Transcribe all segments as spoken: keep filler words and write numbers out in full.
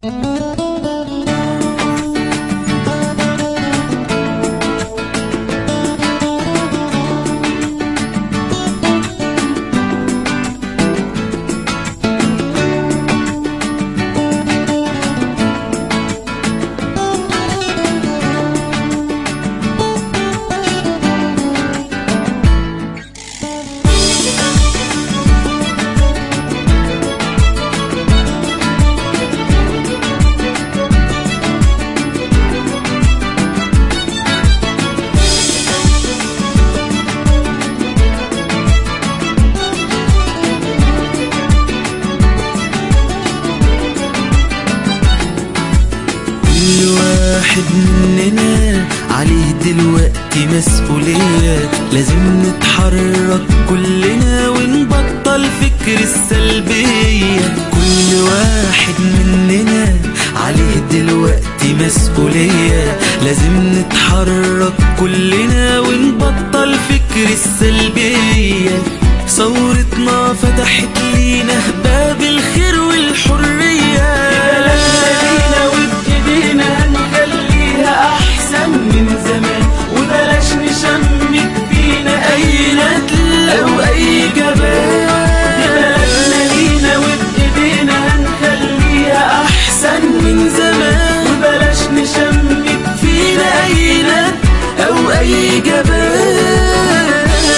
كل واحد مننا عليه دلوقتي مسؤولية، لازم نتحرك كلنا ونبطل فكر السلبية. كل واحد مننا عليه دلوقتي مسؤولية، لازم نتحرك كلنا ونبطل فكر السلبية. ثورتنا فتحت لينا باب الخير والحرية، بلدنا وبإيدينا هنخليها أحسن من زمان، وبلاش نشمت فينا أي ندل أو أي جبان. بلدنا لينا وبإيدينا هنخليها أحسن من زمان، وبلاش نشمت فينا أي ندل أو أي جبان.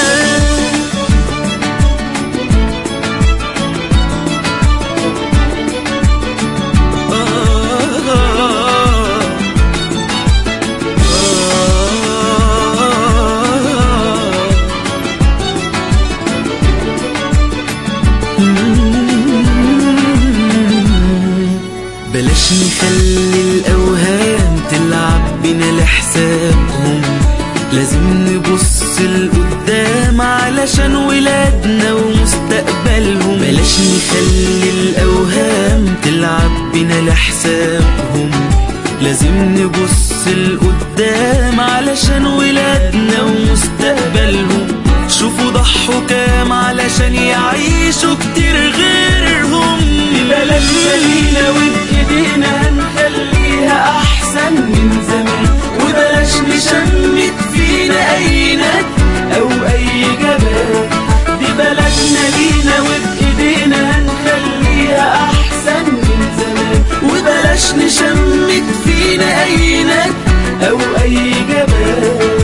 بلاش نخلي الأوهام تلعب بنا لحسابهم، لازم نبص لقدام علشان ولادنا ومستقبلهم. بلاش نخلي الأوهام تلعب بنا لحسابهم، لازم نبص لقدام علشان ولادنا ومستقبلهم. شوفوا ضحوا كام علشان يعيشوا كتير غيرهم. بلدنا لينا وبإيدينا هنخليها أحسن من زمان، وبلاش نشمت فينا أي ند أو أي جبان. دي بلدنا لينا وبإيدينا هنخليها أحسن من زمان، وبلاش نشمت فينا أي ند أو أي جبان.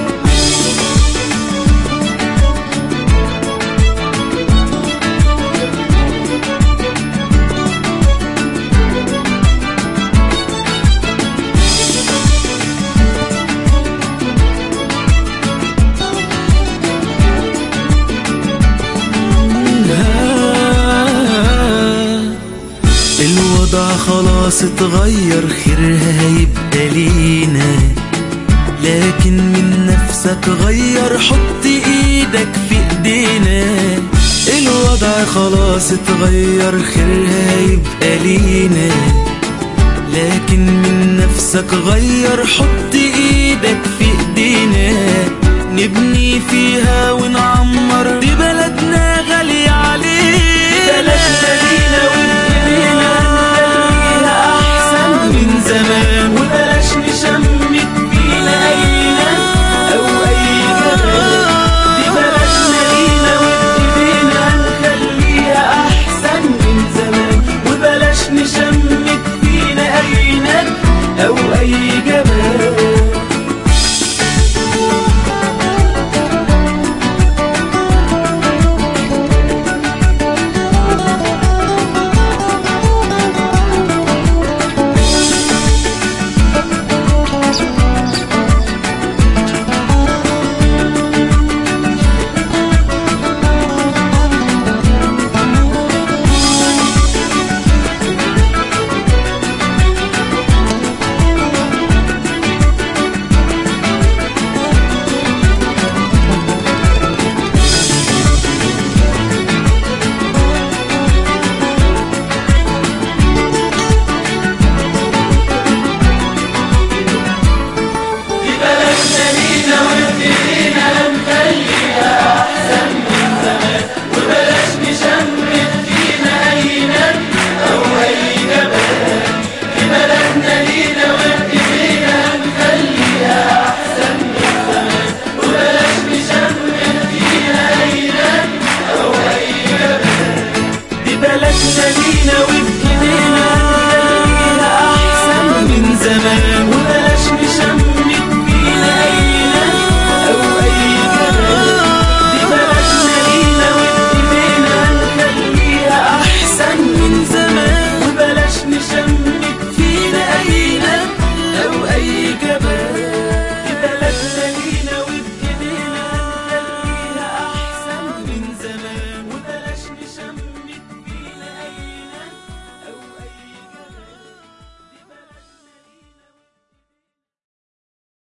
الوضع خلاص اتغير، خيرها هيبقى لينا، لكن من نفسك غير، حط ايدك في ايدينا. الوضع خلاص اتغير، خيرها هيبقى لينا، لكن من نفسك غير، حط ايدك في ايدينا. نبني فيها ونعمر، دي بلدنا غالية علينا. بلدنا لينا وبإيدينا هنخليها أحسن من زمان، وبلاش نشمت فينا أي ند أو أي جبان. دي بلدنا لينا وبإيدينا هنخليها أحسن من زمان، وبلاش نشمت فينا أي ند أو أي جبان. بلدنا لينا